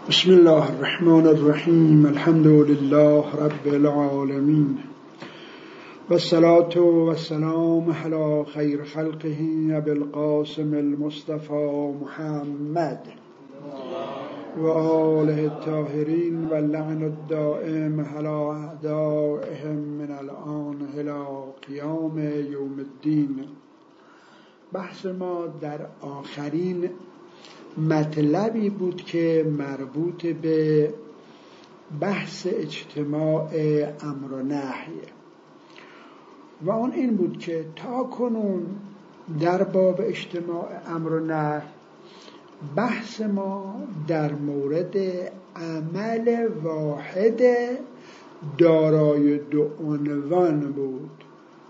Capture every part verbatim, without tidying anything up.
بسم الله الرحمن الرحیم. الحمد لله رب العالمین و الصلاة و السلام علی خیر خلقه ابی القاسم المصطفى محمد و آله الطاهرین و اللعن الدائم علی اعدائهم من الآن الی قیام یوم الدین. بحث ما در آخرین مطلبی بود که مربوط به بحث اجتماع امر و نهی و اون این بود که تا کنون در باب اجتماع امر و نهی بحث ما در مورد عمل واحد دارای دو عنوان بود.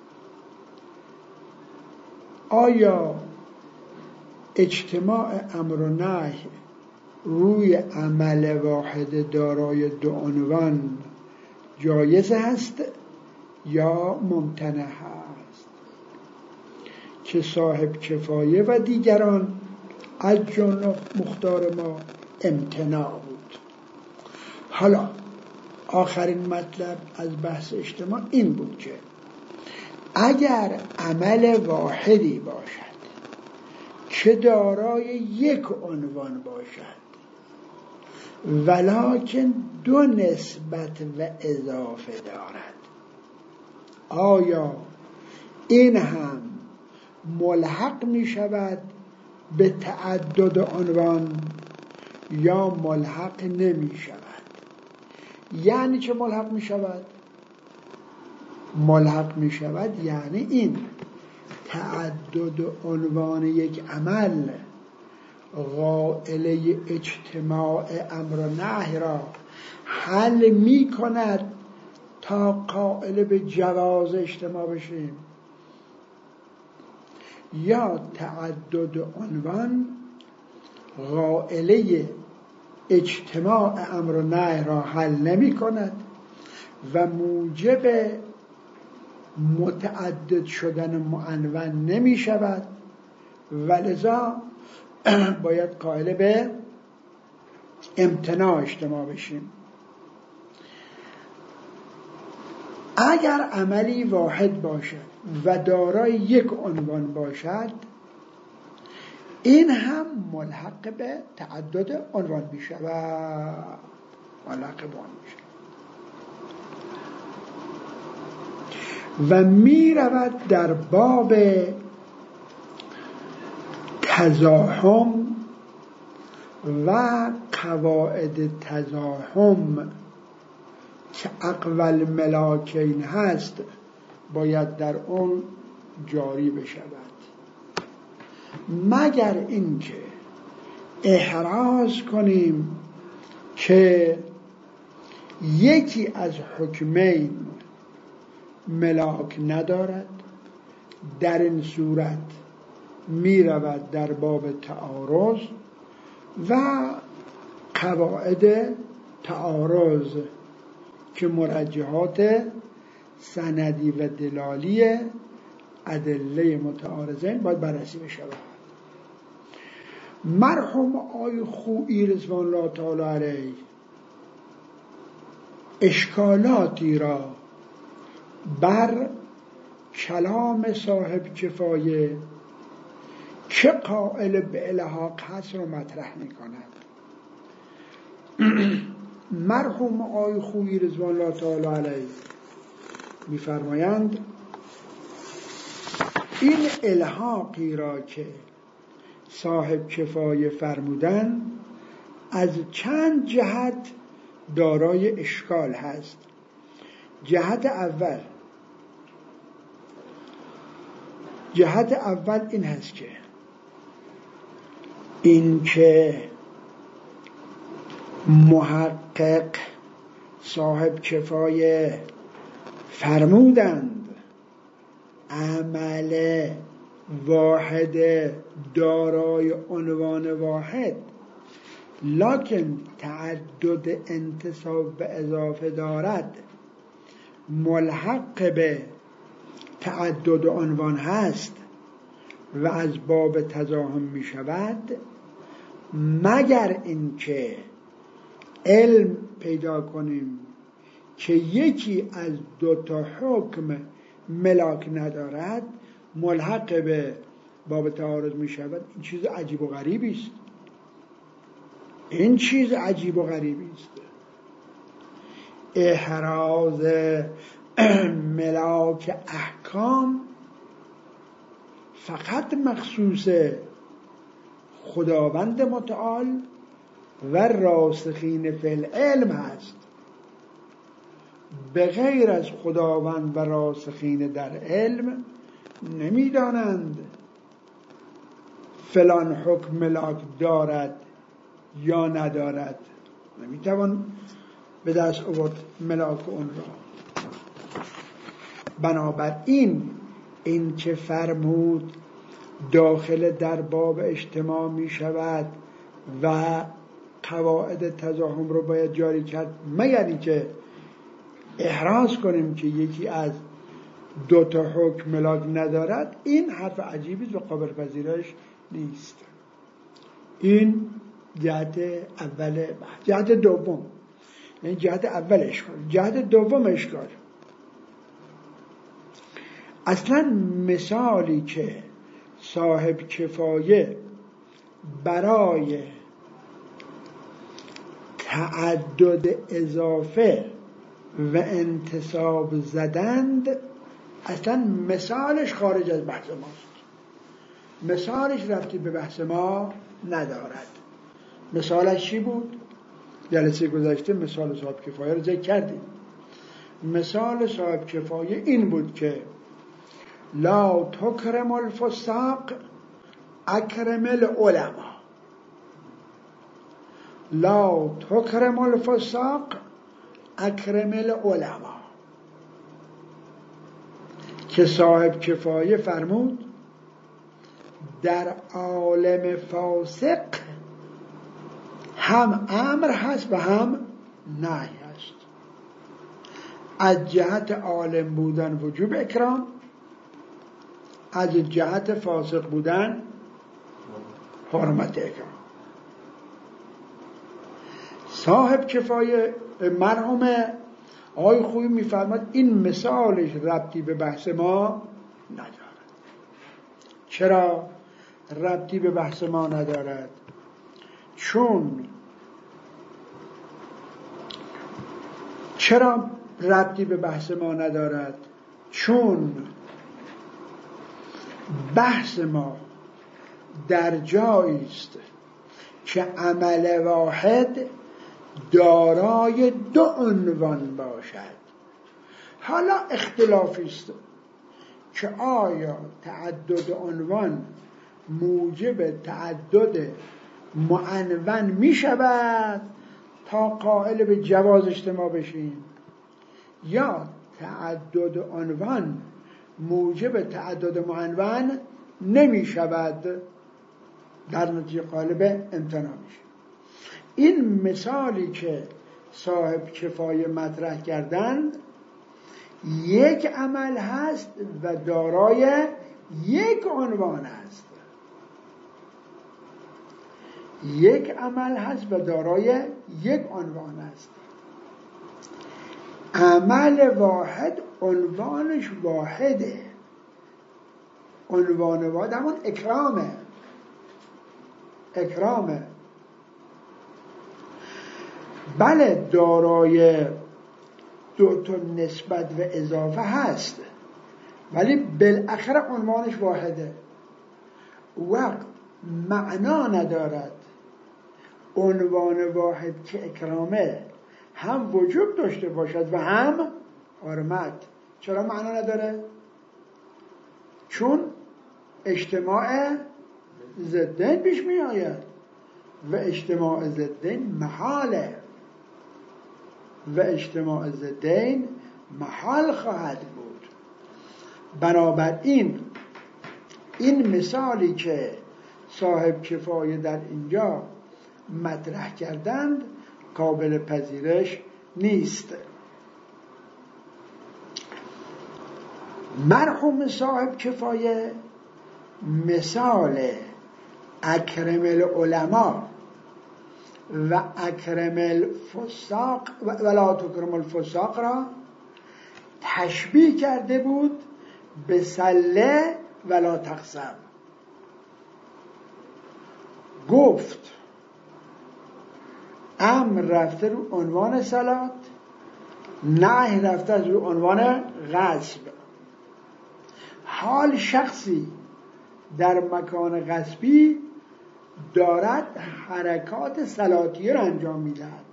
آیا اجتماع امر و نهی روی عمل واحد دارای دو عنوان جایز است یا ممتنع است که صاحب کفایه و دیگران از جمله مختار ما امتناع بود. حالا آخرین مطلب از بحث اجتماع این بود که اگر عمل واحدی باشد که دارای یک عنوان باشد ولکن دو نسبت و اضافه دارد، آیا این هم ملحق می شود به تعدد عنوان یا ملحق نمی شود؟ یعنی چه ملحق می شود؟ ملحق می شود یعنی این تعدد عنوان یک عمل قائله اجتماع امر و نهی را حل می کند تا قائل به جواز اجتماع بشیم، یا تعدد عنوان قائله اجتماع امر و نهی را حل نمی کند و موجب متعدد شدن معنون نمی شود و لذا باید قائل به امتناع اجتماع بشیم. اگر عملی واحد باشد و دارای یک عنوان باشد این هم ملحق به تعدد عنوان می شود ملحق به عنوان می شود و می رود در باب تزاحم و قواعد تزاحم که اقوال ملاکین هست باید در اون جاری بشود، مگر اینکه احراز کنیم که یکی از حکمین ملاک ندارد. در این صورت می رود در باب تعارض و قواعد تعارض که مرجحات سندی و دلالی ادله متعارضین باید بررسی بشود. مرحوم آقای خویی رضوان الله تعالی علیه اشکالاتی را بر کلام صاحب کفایه که قائل به الحاق هست رو مطرح می کند. مرحوم آقای خویی رضوان الله تعالی علیه می فرمایند این الحاقی را که صاحب کفایه فرمودن از چند جهت دارای اشکال هست. جهت اول جهت اول این هست که این که محقق صاحب کفایه فرمودند عمل واحد دارای عنوان واحد لکن تعدد انتصاب و اضافه دارد، ملحق به تعدد عنوان هست و از باب تزاحم می شود، مگر اینکه علم پیدا کنیم که یکی از دو تا حکم ملاک ندارد، ملحق به باب تعارض می شود. این چیز عجیب و غریبی است. این چیز عجیب و غریبی است. احراز ملاک احکام فقط مخصوص خداوند متعال و راسخین فی العلم هست. به غیر از خداوند و راسخین در علم نمیدانند فلان حکم ملاک دارد یا ندارد. نمیتوان به دست آورد ملاک اون را. بنابراین این که فرمود داخل در باب اجتماع می شود و قواعد تزاحم رو باید جاری کرد، مگر اینکه احراز کنیم که یکی از دو تا حکم ملاک ندارد، این حرف عجیبی و قابل پذیرش نیست. این جهت اول. جهت دوم، این جهت اول اشکال. جهت دوم اشکال، اصلا مثالی که صاحب کفایه برای تعدد اضافه و انتصاب زدند، اصلا مثالش خارج از بحث ماست. مثالش ربطی به بحث ما ندارد. مثالش چی بود؟ جلسه گذشته مثال صاحب کفایه رو ذکر کردیم. مثال صاحب کفایه این بود که لا تکرم الفساق اکرم العلماء. لا تکرم الفساق اکرم العلماء. که صاحب کفایه فرمود در عالم فاسق هم امر هست و هم نهی هست. از جهت عالم بودن وجوب اکرام، از جهت فاسق بودن حرمت اکرام. صاحب کفایه مرحوم آقای خوبی میفرماد این مثالش ربطی به بحث ما ندارد. چرا ربطی به بحث ما ندارد؟ چون چرا ربطی به بحث ما ندارد؟ چون بحث ما در جایی است که عمل واحد دارای دو عنوان باشد. حالا اختلافی است که آیا تعدد عنوان موجب تعدد معنون می شود تا قائل به جواز اجتماع بشیم، یا تعدد عنوان موجب تعدد معنون نمی شود در نتیجه قائل به امتناع میشه. این مثالی که صاحب کفایه مطرح کردند یک عمل هست و دارای یک عنوان است. یک عمل هست و دارای یک عنوان است. عمل واحد عنوانش واحده. عنوان واحد همون اکرامه. اکرامه. بله دارای دو تا نسبت و اضافه هست، ولی بالاخره عنوانش واحده. وقت معنا ندارد عنوان واحد که اکرامه هم وجود داشته باشد و هم حرمت. چرا معنا نداره؟ چون اجتماع ضدین پیش می آید و اجتماع ضدین محاله و اجتماع ضدین محال خواهد بود. بنابراین این مثالی که صاحب کفایه در اینجا مطرح کردند قابل پذیرش نیست. مرحوم صاحب کفایه مثال اکرم العلماء و اکرم الفساق ولا تکرم الفساق را تشبیه کرده بود به سله ولا تخسب. گفت امر رفته رو عنوان صلات، نهی رفته رو عنوان غصب. حال شخصی در مکان غصبی دارد حرکات صلاتیه را انجام میدهد.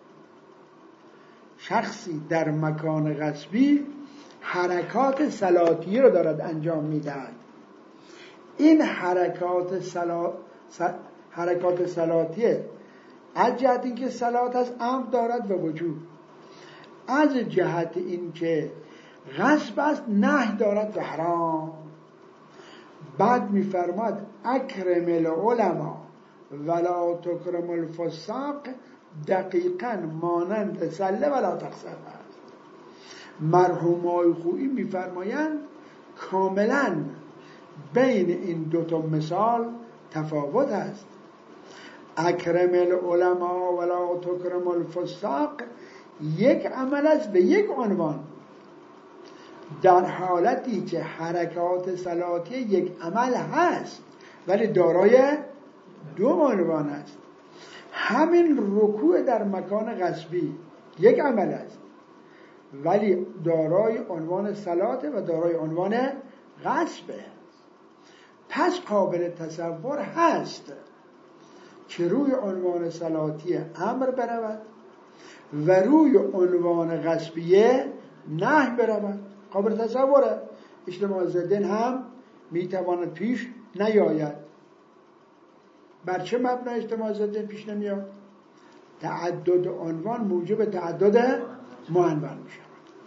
شخصی در مکان غصبی حرکات صلاتیه را دارد انجام میدهد. این حرکات صلا... حرکات صلاتیه از جهت اینکه صلات از امر دارد و وجوب، از جهت اینکه غصب است نهی دارد و حرام. بعد میفرماد اکرم العلماء ولا تکرم الفساق، دقیقاً مانند سله ولا تخسب است. مرحومای خویی میفرمایند کاملاً بین این دوتا مثال تفاوت است. اکرم العلماء ولا تکرم الفساق یک عمل است به یک عنوان، در حالتی که حرکات صلاتی یک عمل هست ولی دارای دو عنوان است. همین رکوع در مکان غصبی یک عمل است ولی دارای عنوان صلات و دارای عنوان غصبه. پس قابل تصور هست که روی عنوان صلاتی امر برود و روی عنوان غصبیه نهی برود. قابل تصوره. اجتماع ضدین هم میتواند پیش نیاید. بر چه مبنا اجتماع ضدین پیش نمیاد؟ تعدد عنوان موجب تعدد معنون میشه.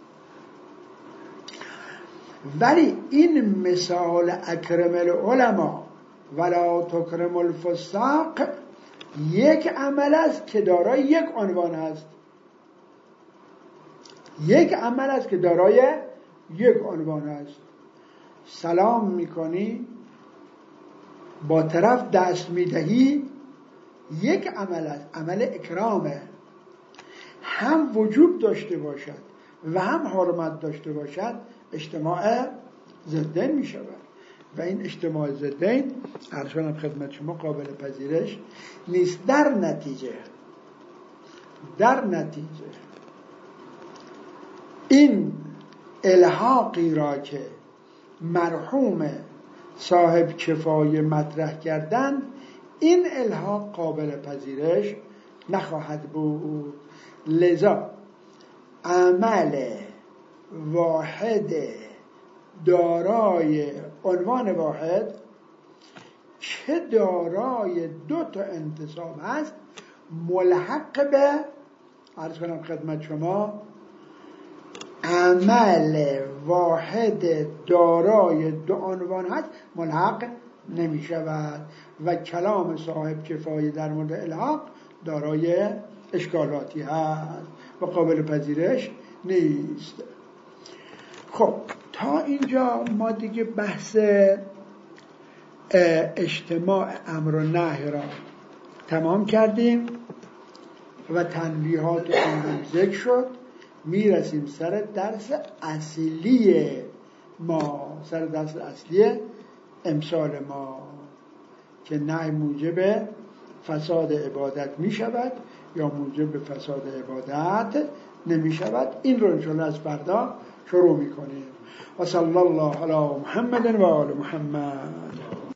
ولی این مثال اکرم العلماء ولا تکرم الفساق یک عمل است که دارای یک عنوان است. یک عمل است که دارای یک عنوان است. سلام میکنی، با طرف دست میدهی، یک عمل است، عمل اکرامه. هم وجوب داشته باشد و هم حرمت داشته باشد اجتماع ضدین می شود. و این اجتماع ضدین ارشانم خدمت شما قابل پذیرش نیست. در نتیجه در نتیجه این الحاقی را که مرحوم صاحب کفایه مطرح کردند، این الحاق قابل پذیرش نخواهد بود. لذا عمل واحد دارای عنوان واحد که دارای دو تا انتصاب هست، ملحق به عرض کنم خدمت شما عمل واحد دارای دو عنوان هست ملحق نمی شود و کلام صاحب کفایه در مورد الحاق دارای اشکالاتی هست و قابل پذیرش نیست. خب تا اینجا ما دیگه بحث اجتماع امر و نهی را تمام کردیم و تنبیهات اون ذکر شد. میرسیم سر درس اصلی ما، سر درس اصلی امسال ما که نهی موجب فساد عبادت می شود یا موجب فساد عبادت نمی شود. این رو انشاءالله از فردا شروع می کنیم. و صلی الله علی محمد و آل محمد.